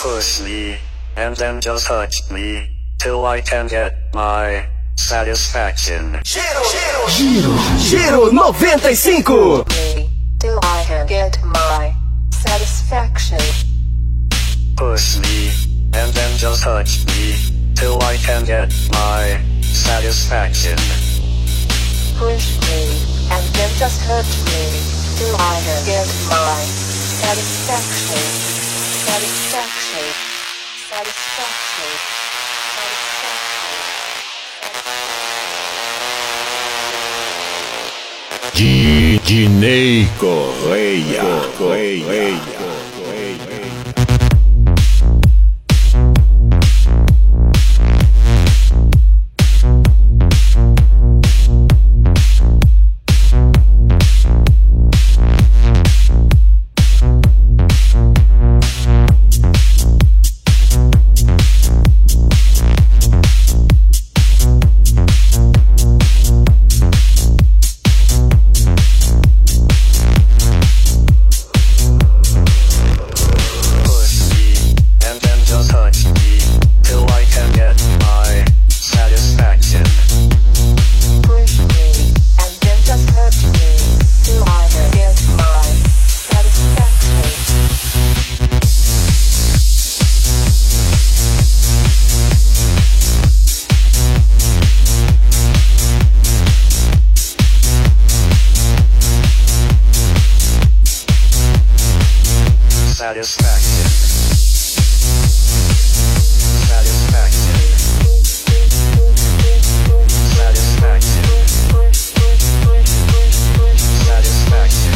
Push me, and then just touch me, till I can get my satisfaction. Giro 95. Till I can get my satisfaction. Push me, and then just touch me, till I can get my satisfaction. Push me, and then just hurt me, till I can get my satisfaction. Satisfaction. Satisfaction. Dinei Correia. Satisfaction. Satisfaction. Satisfaction. Satisfaction.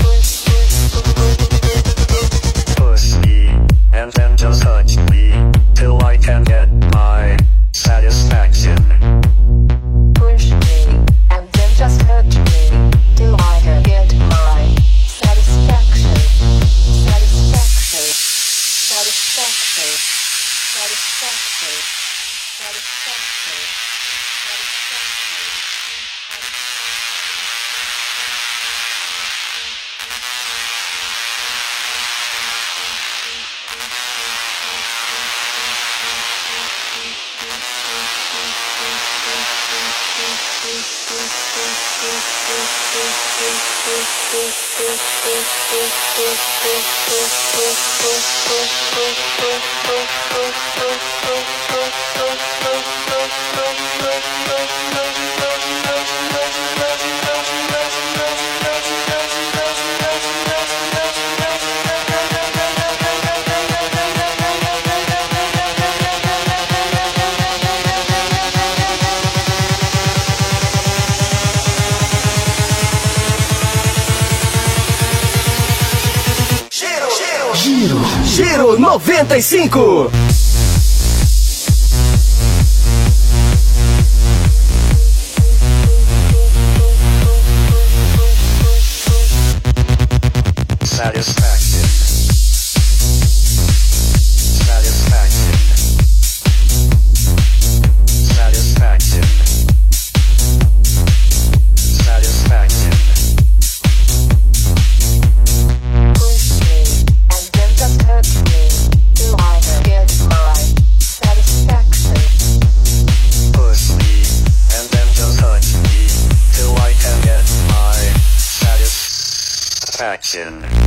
Push me, and then just touch me, till I can get my satisfaction. Push me, and then just hurt me, till I can get my satisfaction. Satisfaction. Satisfaction. Satisfaction. Satisfaction. Giro 95. Satisfaction. Satisfaction. Satisfaction. Satisfaction. Push me, and then just hurt me, till I can get my satisfaction. Push me, and then just touch me, till I can get my satisfaction.